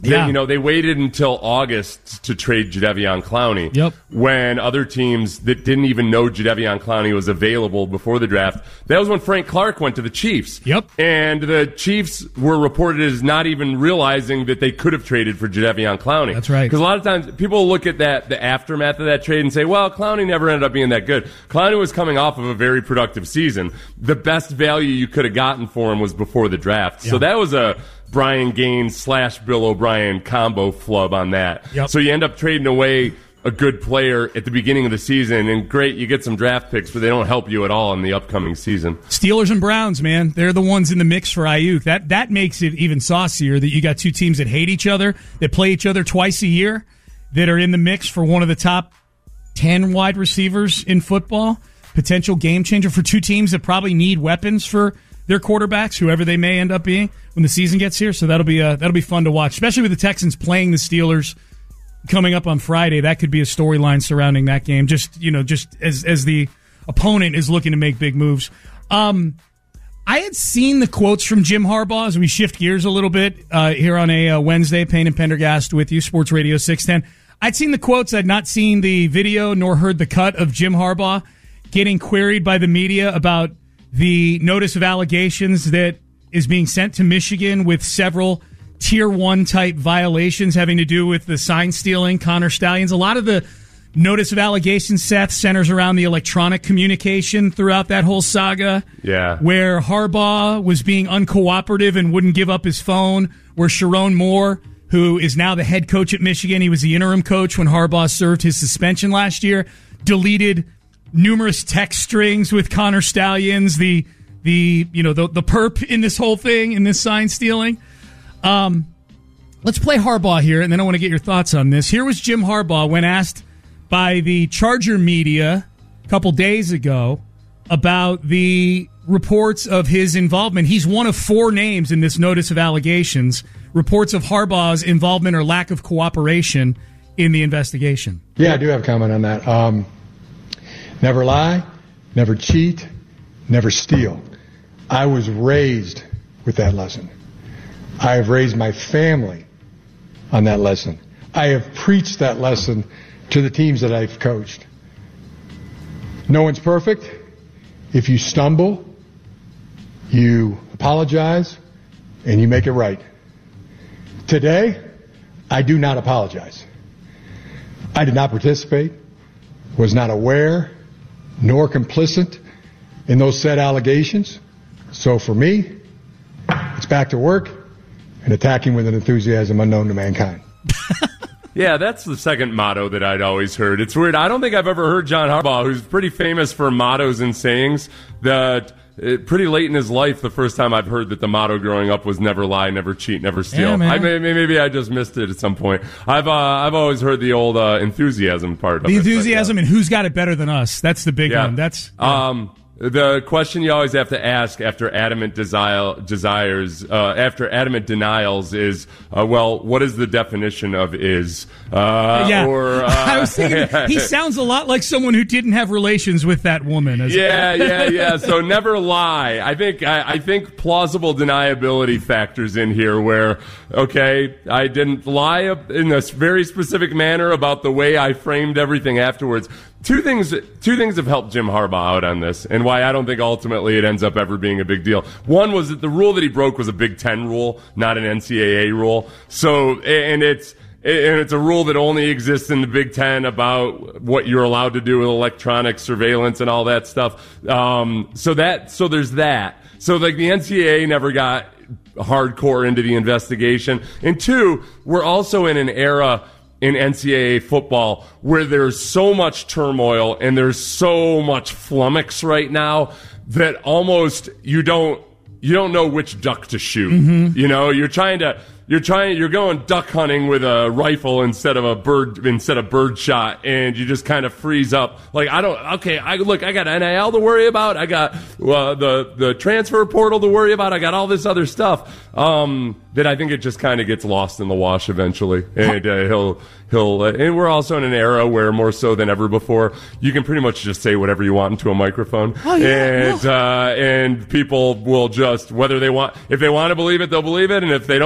They, Yeah. you know, they waited until August to trade Jadeveon Clowney. Yep. When other teams that didn't even know Jadeveon Clowney was available before the draft, that was when Frank Clark went to the Chiefs. Yep. And the Chiefs were reported as not even realizing that they could have traded for Jadeveon Clowney. That's right. Because a lot of times people look at that, the aftermath of that trade, and say, well, Clowney never ended up being that good. Clowney was coming off of a very productive season. The best value you could have gotten for him was before the draft. Yeah. So that was a Brian Gaines slash Bill O'Brien combo flub on that. Yep. So you end up trading away a good player at the beginning of the season, and great, you get some draft picks, but they don't help you at all in the upcoming season. Steelers and Browns, man, they're the ones in the mix for Ayuk. That that makes it even saucier that you got two teams that hate each other, that play each other twice a year, that are in the mix for one of the top ten wide receivers in football. Potential game changer for two teams that probably need weapons for their quarterbacks, whoever they may end up being when the season gets here. So that'll be uh, that'll be fun to watch, especially with the Texans playing the Steelers coming up on Friday. That could be a storyline surrounding that game. Just you know, just as as the opponent is looking to make big moves. Um, I had seen the quotes from Jim Harbaugh as we shift gears a little bit uh, here on a uh, Wednesday. Payne and Pendergast with you, Sports Radio six ten. I'd seen the quotes. I'd not seen the video nor heard the cut of Jim Harbaugh getting queried by the media about the notice of allegations that is being sent to Michigan with several tier one type violations having to do with the sign stealing, Connor Stallions. A lot of the notice of allegations, Seth, centers around the electronic communication throughout that whole saga. Yeah. Where Harbaugh was being uncooperative and wouldn't give up his phone, where Sharon Moore, who is now the head coach at Michigan, he was the interim coach when Harbaugh served his suspension last year, deleted numerous text strings with Connor Stallions, the the you know the the perp in this whole thing, in this sign stealing. Um, let's play Harbaugh here, and then I want to get your thoughts on this. Here was Jim Harbaugh when asked by the Charger media a couple days ago about the reports of his involvement. He's one of four names in this notice of allegations. Reports of Harbaugh's involvement or lack of cooperation in the investigation. Yeah, I do have a comment on that. Um, Never lie, never cheat, never steal. I was raised with that lesson. I have raised my family on that lesson. I have preached that lesson to the teams that I've coached. No one's perfect. If you stumble, you apologize, and you make it right. Today, I do not apologize. I did not participate, was not aware, nor complicit in those said allegations. So for me, it's back to work and attacking with an enthusiasm unknown to mankind. Yeah, that's the second motto that I'd always heard. It's weird. I don't think I've ever heard John Harbaugh, who's pretty famous for mottos and sayings, that uh, pretty late in his life, the first time I've heard that the motto growing up was never lie, never cheat, never steal. Yeah, man. I, maybe, maybe I just missed it at some point. I've uh, I've always heard the old uh, enthusiasm part of The it. The enthusiasm but, yeah. and who's got it better than us. That's the big Yeah. one. That's yeah. Um, the question you always have to ask after adamant desire, desires, uh, after adamant denials is, uh, well, what is the definition of is? Uh, yeah. Or, uh, I was thinking he sounds a lot like someone who didn't have relations with that woman. As yeah, yeah, yeah. So never lie. I think I, I think plausible deniability factors in here. Where okay, I didn't lie in a very specific manner about the way I framed everything afterwards. Two things. Two things have helped Jim Harbaugh out on this, and why I don't think ultimately it ends up ever being a big deal. One was that the rule that he broke was a Big Ten rule, not an N C double A rule. So, and it's. And it's a rule that only exists in the Big Ten about what you're allowed to do with electronic surveillance and all that stuff. Um, so that, so there's that. So like the N C double A never got hardcore into the investigation. And two, we're also in an era in N C double A football where there's so much turmoil and there's so much flummox right now that almost you don't, you don't know which duck to shoot. Mm-hmm. You know, you're trying to, You're trying. You're going duck hunting with a rifle instead of a bird instead of bird shot, and you just kind of freeze up. Like I don't. Okay, I look. I got N I L to worry about. I got uh, the the transfer portal to worry about. I got all this other stuff um, that I think it just kind of gets lost in the wash eventually. And uh, he'll he'll. Uh, and we're also in an era where more so than ever before, you can pretty much just say whatever you want into a microphone, oh, yeah, and uh, and people will just whether they want if they want to believe it, they'll believe it, and if they don't want to believe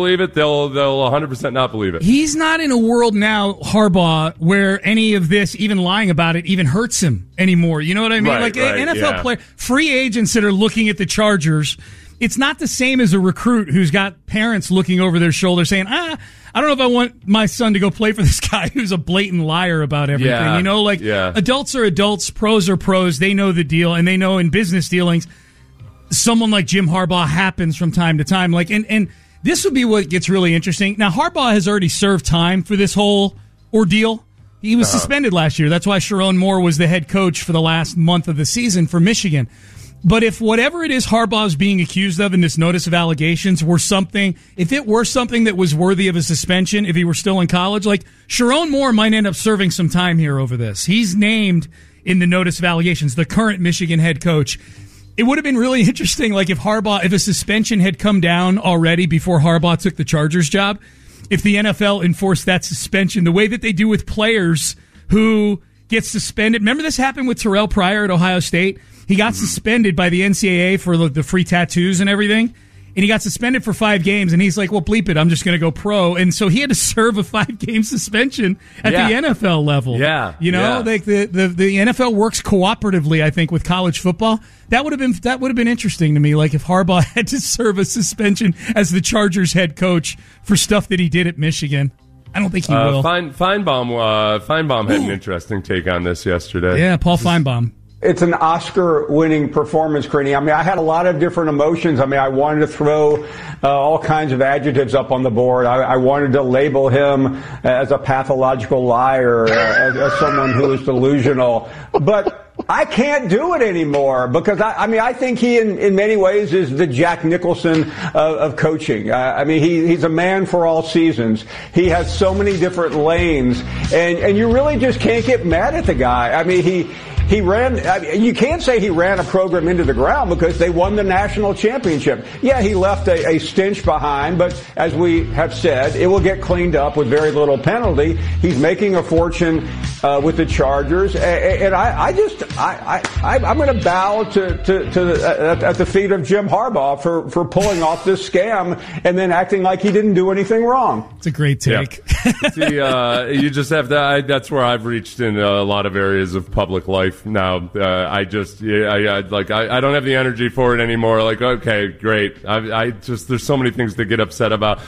believe it, they'll they'll one hundred percent not believe it. He's not in a world now, Harbaugh, where any of this, even lying about it, even hurts him anymore. You know what I mean? Right, like right, N F L yeah. player, free agents that are looking at the Chargers, it's not the same as a recruit who's got parents looking over their shoulder saying, ah, I don't know if I want my son to go play for this guy who's a blatant liar about everything. Yeah, you know, like yeah. adults are adults, pros are pros. They know the deal, and they know in business dealings, someone like Jim Harbaugh happens from time to time. Like, and, and this would be what gets really interesting. Now, Harbaugh has already served time for this whole ordeal. He was uh-huh. suspended last year. That's why Sharon Moore was the head coach for the last month of the season for Michigan. But if whatever it is Harbaugh's being accused of in this notice of allegations were something, if it were something that was worthy of a suspension, if he were still in college, like Sharon Moore might end up serving some time here over this. He's named in the notice of allegations, the current Michigan head coach. It would have been really interesting, like if Harbaugh, if a suspension had come down already before Harbaugh took the Chargers job, if the N F L enforced that suspension the way that they do with players who get suspended. Remember this happened with Terrell Pryor at Ohio State? He got suspended by the N C double A for the, the free tattoos and everything. And he got suspended for five games, and he's like, well, bleep it, I'm just going to go pro. And so he had to serve a five-game suspension at yeah. the N F L level. Yeah. You know, yeah. like the, the, the N F L works cooperatively, I think, with college football. That would have been that would have been interesting to me, like if Harbaugh had to serve a suspension as the Chargers head coach for stuff that he did at Michigan. I don't think he uh, will. Fein, Feinbaum, uh, Feinbaum had Ooh. an interesting take on this yesterday. Yeah, Paul Feinbaum. It's an Oscar-winning performance, Greeny. I mean, I had a lot of different emotions. I mean, I wanted to throw uh, all kinds of adjectives up on the board. I, I wanted to label him as a pathological liar, uh, as, as someone who is delusional. But I can't do it anymore because, I, I mean, I think he, in, in many ways, is the Jack Nicholson of, of coaching. Uh, I mean, he, he's a man for all seasons. He has so many different lanes, and, and you really just can't get mad at the guy. I mean, he... He ran, I mean, you can't say he ran a program into the ground because they won the national championship. Yeah, he left a, a stench behind, but as we have said, it will get cleaned up with very little penalty. He's making a fortune uh, with the Chargers, and, and I, I just, I, I, I'm going to bow to, to, to the, at, at the feet of Jim Harbaugh for, for pulling off this scam and then acting like he didn't do anything wrong. It's a great take. Yeah. See, uh, you just have to, I, that's where I've reached in a lot of areas of public life. Now, uh, I just, yeah, I, I like, I, I don't have the energy for it anymore. Like, okay, great. I, I just, there's so many things to get upset about.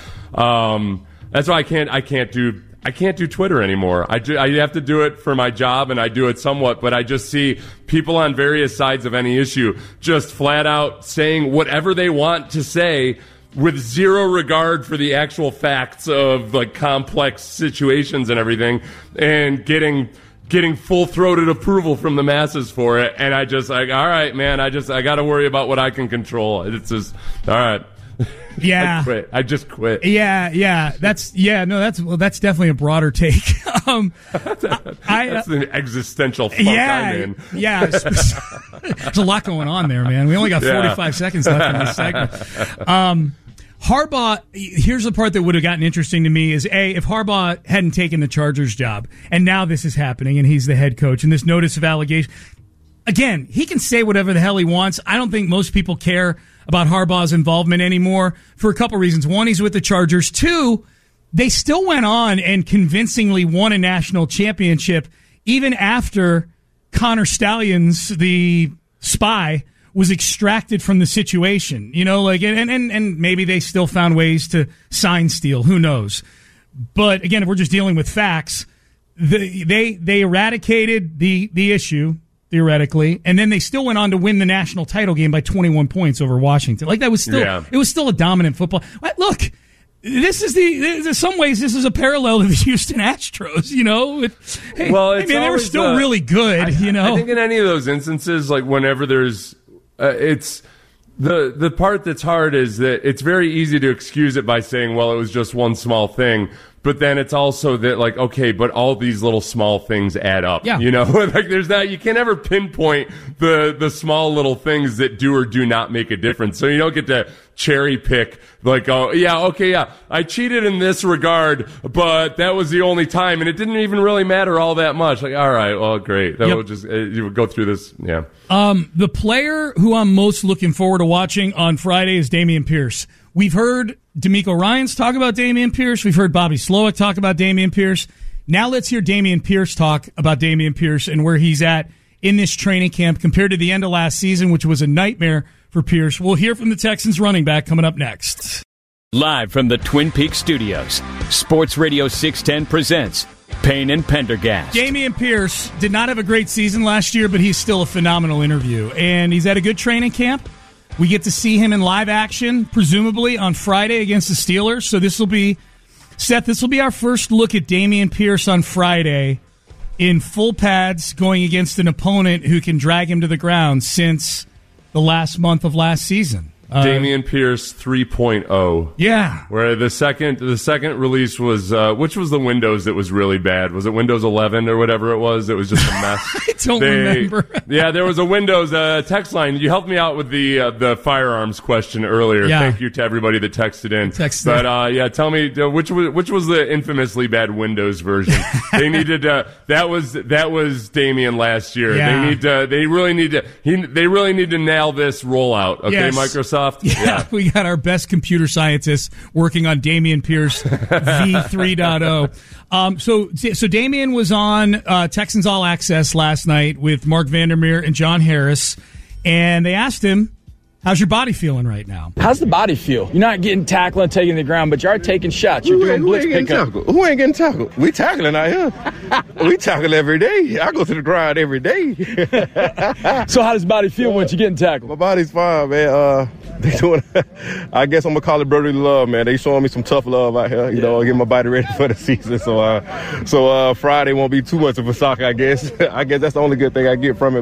Um, that's why I can't, I can't do, I can't do Twitter anymore. I do, I have to do it for my job, and I do it somewhat, but I just see people on various sides of any issue just flat out saying whatever they want to say with zero regard for the actual facts of like complex situations and everything, and getting, getting full-throated approval from the masses for it. And I just like, all right, man, I just, I got to worry about what I can control. It's just, all right. Yeah. I quit. I just quit. Yeah, yeah. That's, yeah, no, that's, well, that's definitely a broader take. um, I, that's uh, an existential funk yeah, I'm in. Yeah. There's a lot going on there, man. We only got forty-five yeah. seconds left in this segment. Um, Harbaugh, here's the part that would have gotten interesting to me is, A, if Harbaugh hadn't taken the Chargers job, and now this is happening, and he's the head coach, and this notice of allegation, again, he can say whatever the hell he wants. I don't think most people care about Harbaugh's involvement anymore for a couple reasons. One, he's with the Chargers. Two, they still went on and convincingly won a national championship even after Connor Stalions, the spy, was extracted from the situation, you know, like, and, and, and maybe they still found ways to sign steal. Who knows? But again, if we're just dealing with facts, the, they, they eradicated the, the issue theoretically, and then they still went on to win the national title game by twenty-one points over Washington. Like that was still, yeah. it was still a dominant football. Look, this is the, in some ways, this is a parallel to the Houston Astros, you know? It, hey, well, I it's mean, they were still uh, really good, I, you know? I think in any of those instances, like whenever there's, Uh, it's the the part that's hard is that it's very easy to excuse it by saying, well, it was just one small thing. But then it's also that, like, okay, but all these little small things add up. Yeah. You know, like there's that, you can never pinpoint the, the small little things that do or do not make a difference. So you don't get to cherry pick, like, oh, yeah, okay, yeah, I cheated in this regard, but that was the only time, and it didn't even really matter all that much. Like, all right, well, great. Then yep. we'll just, uh, you would go through this, yeah. Um, the player who I'm most looking forward to watching on Friday is Dameon Pierce. we've heard D'Amico Ryans talk about Dameon Pierce. We've heard Bobby Slowick talk about Dameon Pierce. Now let's hear Dameon Pierce talk about Dameon Pierce and where he's at in this training camp compared to the end of last season, which was a nightmare for Pierce. We'll hear from the Texans running back coming up next. Live from the Twin Peaks studios, Sports Radio six ten presents Payne and Pendergast. Dameon Pierce did not have a great season last year, but he's still a phenomenal interview. And he's at a good training camp. We get to see him in live action, presumably on Friday against the Steelers. So this will be, Seth, this will be our first look at Dameon Pierce on Friday in full pads going against an opponent who can drag him to the ground since the last month of last season. Uh, Dameon Pierce three point oh. Yeah. Where the second the second release was, uh, which was the Windows that was really bad? Was it Windows eleven or whatever it was? It was just a mess. I don't they, remember. Yeah, there was a Windows uh, text line. You helped me out with the uh, the firearms question earlier. Yeah. Thank you to everybody that texted in. Texted but uh, yeah, tell me uh, which was which was the infamously bad Windows version? They needed uh, that was that was Dameon last year. Yeah. They need to, they really need to he, they really need to nail this rollout. Okay, yes. Microsoft. Yeah, yeah, we got our best computer scientists working on Dameon Pierce V three point oh. Um, so, so Dameon was on uh, Texans All Access last night with Mark Vandermeer and John Harris, and they asked him, "How's your body feeling right now?" How's the body feel? You're not getting tackled and taking the ground, but you are taking shots. You're who doing blitz pickup. Who ain't getting tackled? We tackling out here. We tackle every day. I go to the ground every day. So how does body feel once you're getting tackled? My body's fine, man. Uh, they doing. I guess I'm gonna call it brotherly love, man. They showing me some tough love out here. You yeah. know, get my body ready for the season. So, uh, so uh, Friday won't be too much of a shock, I guess. I guess that's the only good thing I get from it.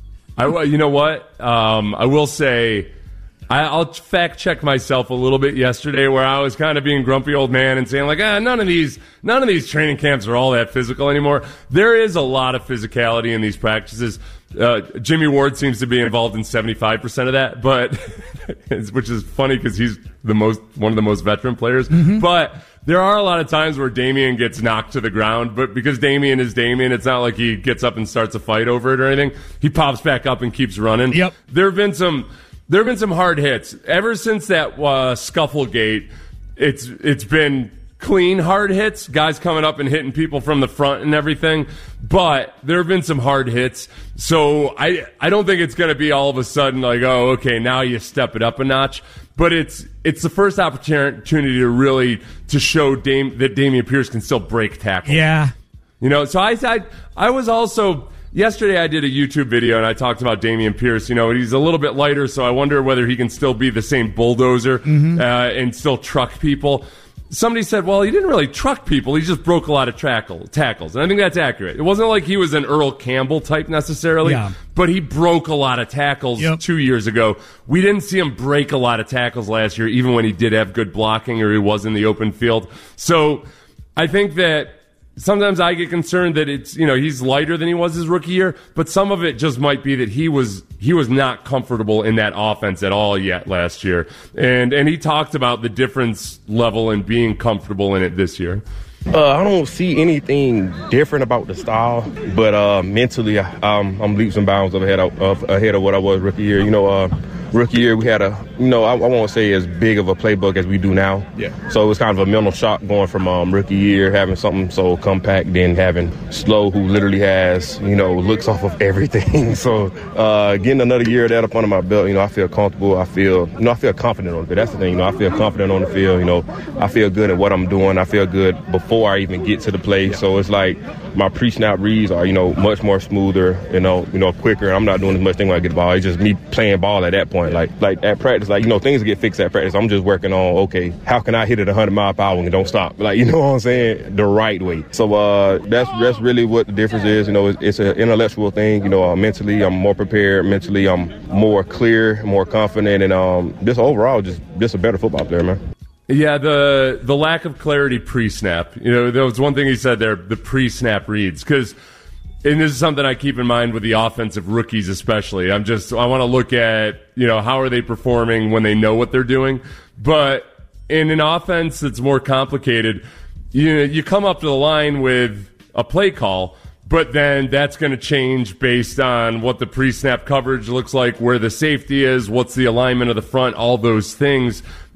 I, you know what? Um, I will say. I'll fact check myself a little bit yesterday where I was kind of being grumpy old man and saying like, ah, none of these, none of these training camps are all that physical anymore. There is a lot of physicality in these practices. Uh, Jimmy Ward seems to be involved in seventy-five percent of that, but which is funny because he's the most, one of the most veteran players. Mm-hmm. But there are a lot of times where Dameon gets knocked to the ground, but because Dameon is Dameon, it's not like he gets up and starts a fight over it or anything. He pops back up and keeps running. Yep. There have been some. There have been some hard hits. Ever since that uh, Scufflegate, it's it's been clean hard hits, guys coming up and hitting people from the front and everything. But there have been some hard hits. So I I don't think it's going to be all of a sudden like, oh, okay, now you step it up a notch. But it's it's the first opportunity to really to show Dame, that Dameon Pierce can still break tackles. Yeah. You know, so I I, I was also... Yesterday I did a YouTube video and I talked about Dameon Pierce. You know, he's a little bit lighter, so I wonder whether he can still be the same bulldozer mm-hmm. uh, and still truck people. Somebody said, well, he didn't really truck people. He just broke a lot of tackle, tackles. And I think that's accurate. It wasn't like he was an Earl Campbell type necessarily, yeah. but he broke a lot of tackles yep. two years ago. We didn't see him break a lot of tackles last year, even when he did have good blocking or he was in the open field. So I think that sometimes I get concerned that it's, you know, he's lighter than he was his rookie year, but some of it just might be that he was he was not comfortable in that offense at all yet last year. And and he talked about the difference level in being comfortable in it this year. Uh, I don't see anything different about the style, but uh, mentally, um, I'm leaps and bounds ahead of, of ahead of what I was rookie year. You know, uh, rookie year we had a, you know, I, I won't say as big of a playbook as we do now. Yeah. So it was kind of a mental shock going from um, rookie year, having something so compact, then having Slow, who literally has, you know, looks off of everything. So uh, getting another year of that up under my belt, you know, I feel comfortable. I feel, you know, I feel confident on it. That's the thing, you know, I feel confident on the field. You know, I feel good at what I'm doing. I feel good before I even get to the play. So it's like my pre-snap reads are, you know, much more smoother, you know, you know, quicker. I'm not doing as much thing when I get the ball. It's just me playing ball at that point. Like, like at practice, like, you know, things get fixed at practice. I'm just working on, okay, how can I hit it one hundred mile per hour and don't stop? Like, you know what I'm saying? The right way. So uh, that's that's really what the difference is. You know, it's, it's an intellectual thing. You know, uh, mentally, I'm more prepared. Mentally, I'm more clear, more confident, and um, just overall, just just a better football player, man. Yeah, the the lack of clarity pre-snap. You know, there was one thing he said there, the pre-snap reads, because, and this is something I keep in mind with the offensive rookies especially. I'm just, I want to look at, you know, how are they performing when they know what they're doing. But in an offense that's more complicated, you know, you come up to the line with a play call, but then that's going to change based on what the pre-snap coverage looks like, where the safety is, what's the alignment of the front, all those things.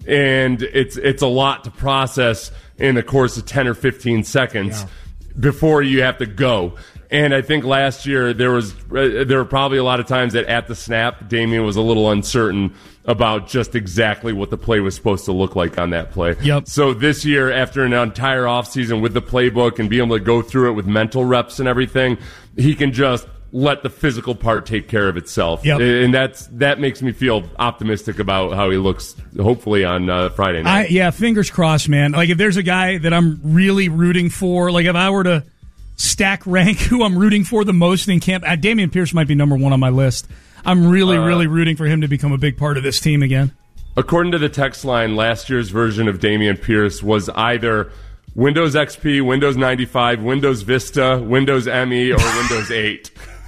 and it's it's a lot to process in the course of ten or fifteen seconds Yeah. before you have to go. And I think last year there was uh, there were probably a lot of times that at the snap, Damian was a little uncertain about just exactly what the play was supposed to look like on that play. Yep. So this year, after an entire offseason with the playbook and being able to go through it with mental reps and everything, he can just let the physical part take care of itself. Yep. And that's that makes me feel optimistic about how he looks, hopefully, on uh, Friday night. I, yeah, fingers crossed, man. Like, if there's a guy that I'm really rooting for, like, if I were to stack rank who I'm rooting for the most in camp, uh, Damian Pierce might be number one on my list. I'm really, uh, really rooting for him to become a big part of this team again. According to the text line, last year's version of Damian Pierce was either Windows X P, Windows ninety-five, Windows Vista, Windows M E, or Windows eight.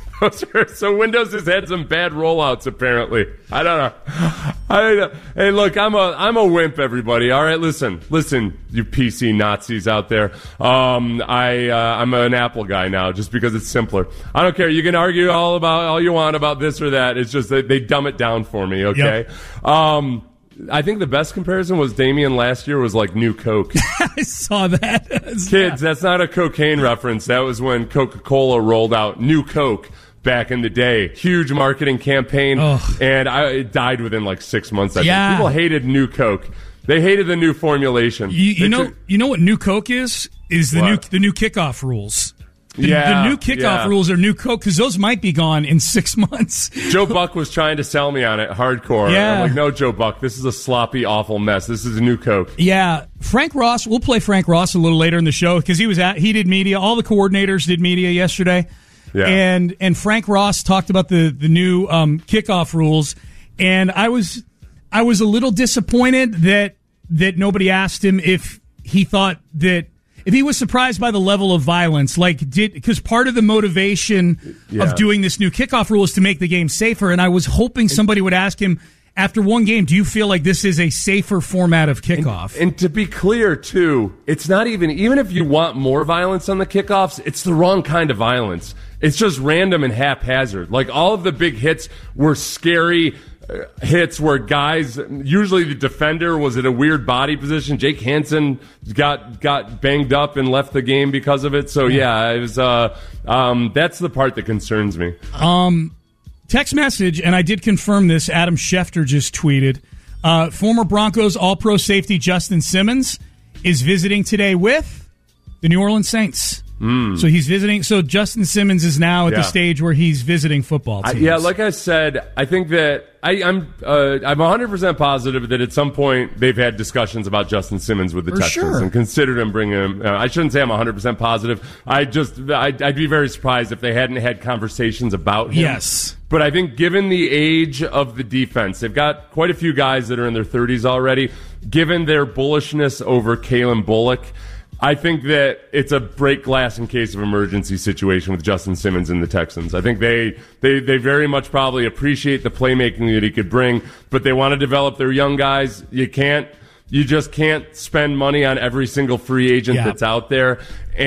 So Windows has had some bad rollouts, apparently. I don't know. I don't know. Hey, look, I'm a I'm a wimp, everybody. All right, listen, listen, you P C Nazis out there. Um, I uh, I'm an Apple guy now, just because it's simpler. I don't care. You can argue all about all you want about this or that. It's just that they dumb it down for me. Okay. Yep. Um, I think the best comparison was Damian last year was like New Coke. I saw that. Kids, that's not a cocaine reference. That was when Coca-Cola rolled out New Coke back in the day. Huge marketing campaign. Ugh. And I, it died within like six months. I yeah. think. People hated New Coke. They hated the new formulation. You, you know took, you know what New Coke is? Is the what? new the new kickoff rules. The, yeah, the new kickoff yeah. rules are New Coke because those might be gone in six months. Joe Buck was trying to sell me on it hardcore. Yeah. I'm like, no, Joe Buck, this is a sloppy, awful mess. This is a New Coke. Yeah, Frank Ross. We'll play Frank Ross a little later in the show because he was at he did media. All the coordinators did media yesterday. Yeah. And and Frank Ross talked about the the new um, kickoff rules, and I was I was a little disappointed that that nobody asked him if he thought that if he was surprised by the level of violence, like did because part of the motivation yeah. of doing this new kickoff rule is to make the game safer, and I was hoping somebody would ask him after one game, do you feel like this is a safer format of kickoff? And, and to be clear, too, it's not even even if you want more violence on the kickoffs, it's the wrong kind of violence. It's just random and haphazard. Like, all of the big hits were scary uh, hits where guys, usually the defender was at a weird body position. Jake Hansen got got banged up and left the game because of it. So, yeah, it was, uh, um, that's the part that concerns me. Um, text message, and I did confirm this, Adam Schefter just tweeted, uh, former Broncos All-Pro safety Justin Simmons is visiting today with the New Orleans Saints. Mm. So he's visiting. So Justin Simmons is now at yeah. the stage where he's visiting football teams. I, yeah, like I said, I think that I, I'm uh, I'm one hundred percent positive that at some point they've had discussions about Justin Simmons with the For Texans sure. and considered him bringing him. Uh, I shouldn't say I'm one hundred percent positive. I just I'd, I'd be very surprised if they hadn't had conversations about him. Yes. But I think given the age of the defense, they've got quite a few guys that are in their thirties already. Given their bullishness over Kalen Bullock, I think that it's a break glass in case of emergency situation with Justin Simmons and the Texans. I think they, they, they very much probably appreciate the playmaking that he could bring, but they want to develop their young guys. You can't, you just can't spend money on every single free agent yeah. that's out there.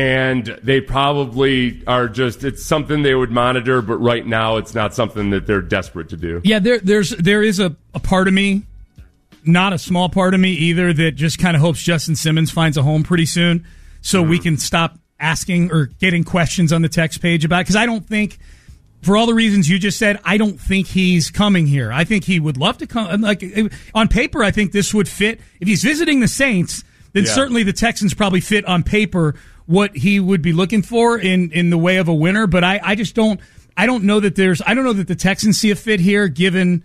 And they probably are just, it's something they would monitor, but right now it's not something that they're desperate to do. Yeah, there, there's, there is a, a part of me, not a small part of me either, that just kind of hopes Justin Simmons finds a home pretty soon so mm. we can stop asking or getting questions on the text page about it. Because I don't think, for all the reasons you just said, I don't think he's coming here. I think he would love to come. Like, on paper, I think this would fit. If he's visiting the Saints, then yeah. certainly the Texans probably fit on paper what he would be looking for in, in the way of a winner. But I, I just don't, I don't know that there's, I don't know that the Texans see a fit here given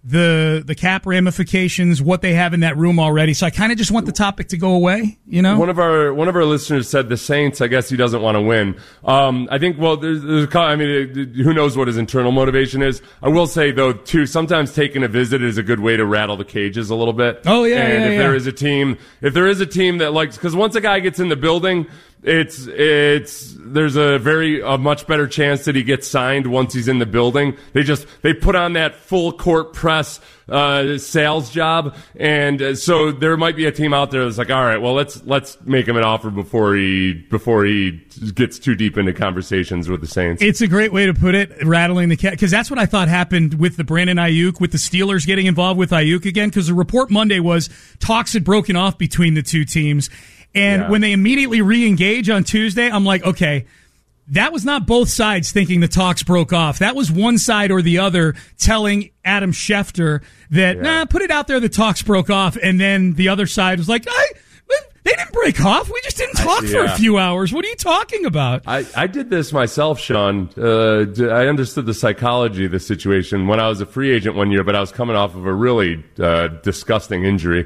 the the cap ramifications, what they have in that room already. So I kind of just want the topic to go away, you know? One of our one of our listeners said the Saints, I guess he doesn't want to win. Um, I think, well, there's, there's I mean, who knows what his internal motivation is. I will say, though, too, sometimes taking a visit is a good way to rattle the cages a little bit. Oh, yeah, And yeah, if yeah. there is a team, if there is a team that likes, because once a guy gets in the building, it's it's there's a very a much better chance that he gets signed once he's in the building. They just they put on that full court press uh, sales job, and uh, so there might be a team out there that's like, all right, well let's let's make him an offer before he before he gets too deep into conversations with the Saints. It's a great way to put it, rattling the cat, because that's what I thought happened with the Brandon Ayuk, with the Steelers getting involved with Ayuk again, because the report Monday was talks had broken off between the two teams. And Yeah. when they immediately re-engage on Tuesday, I'm like, okay, that was not both sides thinking the talks broke off. That was one side or the other telling Adam Schefter that, Yeah. nah, put it out there, the talks broke off. And then the other side was like, I, they didn't break off. We just didn't talk I- for a yeah. few hours. What are you talking about? I, I did this myself, Sean. Uh, d- I understood the psychology of the situation when I was a free agent one year, but I was coming off of a really uh, disgusting injury.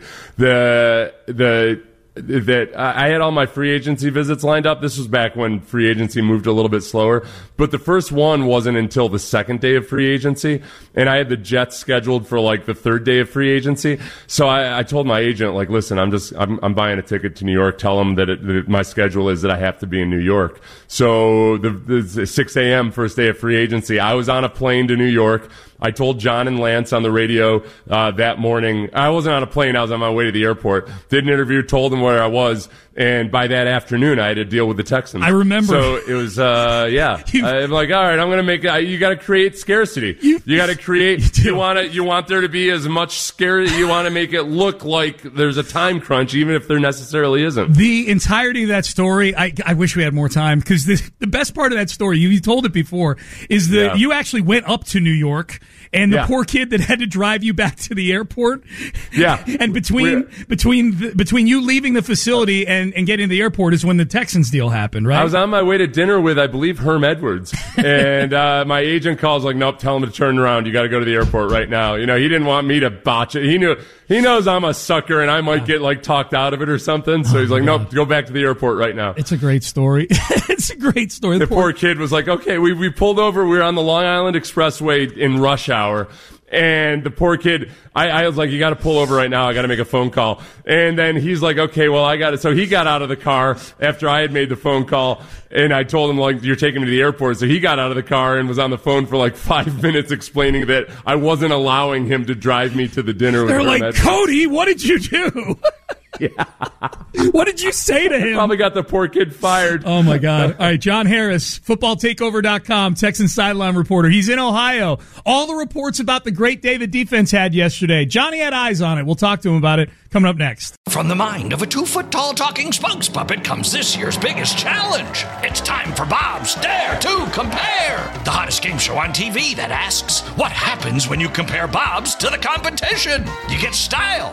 The the that I had all my free agency visits lined up. This was back when free agency moved a little bit slower, but the first one wasn't until the second day of free agency, and I had the Jets scheduled for like the third day of free agency. So I, I told my agent, like, listen, I'm just I'm, I'm buying a ticket to New York. Tell them that, it, that my schedule is that I have to be in New York. So the, the six a.m. first day of free agency, I was on a plane to New York. I told John and Lance on the radio uh, that morning. I wasn't on a plane. I was on my way to the airport. Did an interview, told them where I was, and by that afternoon, I had to deal with the Texans. I remember. So it was, uh, yeah. I'm like, all right, I'm going to make it. You got to create scarcity. You, you got to create. You, you want to. You want there to be as much scarcity. You want to make it look like there's a time crunch, even if there necessarily isn't. The entirety of that story, I, I wish we had more time, because the, the best part of that story, you, you told it before, is that Yeah. you actually went up to New York, and the Yeah. poor kid that had to drive you back to the airport. Yeah. And between between the, between you leaving the facility and, and getting to the airport is when the Texans deal happened, right? I was on my way to dinner with, I believe, Herm Edwards. And uh, my agent calls like, nope, tell him to turn around. You got to go to the airport right now. You know, he didn't want me to botch it. He knew he knows I'm a sucker and I might get like talked out of it or something. So he's like, nope, go back to the airport right now. It's a great story. It's a great story. The poor kid was like, okay, we, we pulled over. We were on the Long Island Expressway in rush hour. And the poor kid, I, I was like, you got to pull over right now. I got to make a phone call. And then he's like, okay, well, I got it. So he got out of the car after I had made the phone call. And I told him, like, you're taking me to the airport. So he got out of the car and was on the phone for like five minutes explaining that I wasn't allowing him to drive me to the dinner with They're Herm like, Edwards. Cody, what did you do? Yeah. What did you say to him? Probably got the poor kid fired. Oh, my God. All right, John Harris, football takeover dot com, Texans sideline reporter. He's in Ohio. All the reports about the great day the defense had yesterday. Johnny had eyes on it. We'll talk to him about it coming up next. From the mind of a two-foot-tall talking spokes puppet comes this year's biggest challenge. It's time for Bob's Dare to Compare, the hottest game show on T V that asks, what happens when you compare Bob's to the competition? You get style.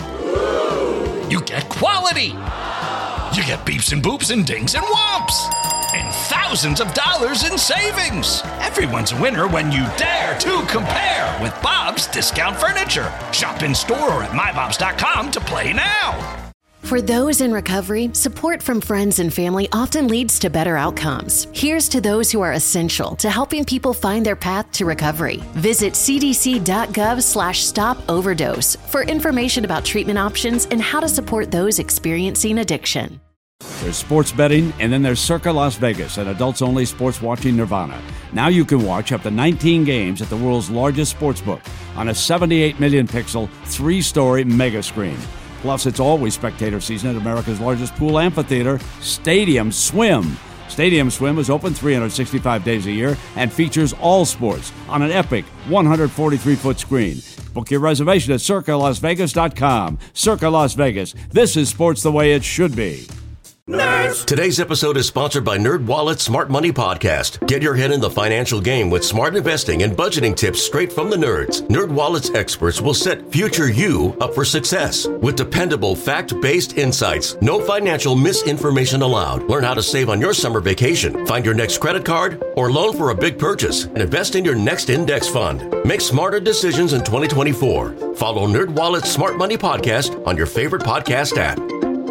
You get quality. You get beeps and boops and dings and whomps. And thousands of dollars in savings. Everyone's a winner when you dare to compare with Bob's Discount Furniture. Shop in store or at my bobs dot com to play now. For those in recovery, support from friends and family often leads to better outcomes. Here's to those who are essential to helping people find their path to recovery. Visit cdc.gov slash stop overdose for information about treatment options and how to support those experiencing addiction. There's sports betting, and then there's Circa Las Vegas, an adults-only sports watching nirvana. Now you can watch up to nineteen games at the world's largest sportsbook on a seventy-eight million pixel, three-story mega screen. Plus, it's always spectator season at America's largest pool amphitheater, Stadium Swim. Stadium Swim is open three hundred sixty-five days a year and features all sports on an epic one hundred forty-three foot screen. Book your reservation at circa las vegas dot com. Circa Las Vegas. This is sports the way it should be. Nerds! Today's episode is sponsored by NerdWallet's Smart Money Podcast. Get your head in the financial game with smart investing and budgeting tips straight from the nerds. NerdWallet's experts will set future you up for success with dependable, fact-based insights. No financial misinformation allowed. Learn how to save on your summer vacation, find your next credit card, or loan for a big purchase, and invest in your next index fund. Make smarter decisions in twenty twenty-four. Follow NerdWallet's Smart Money Podcast on your favorite podcast app.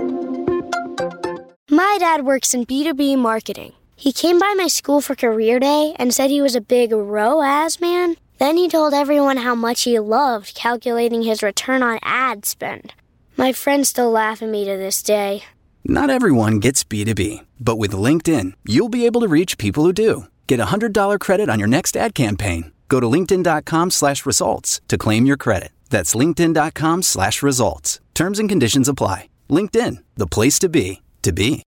My dad works in B two B marketing. He came by my school for career day and said he was a big R O A S man. Then he told everyone how much he loved calculating his return on ad spend. My friends still laugh at me to this day. Not everyone gets B two B, but with LinkedIn, you'll be able to reach people who do. Get a one hundred dollars credit on your next ad campaign. Go to linkedin.com slash results to claim your credit. That's linkedin.com slash results. Terms and conditions apply. LinkedIn, the place to be, to be.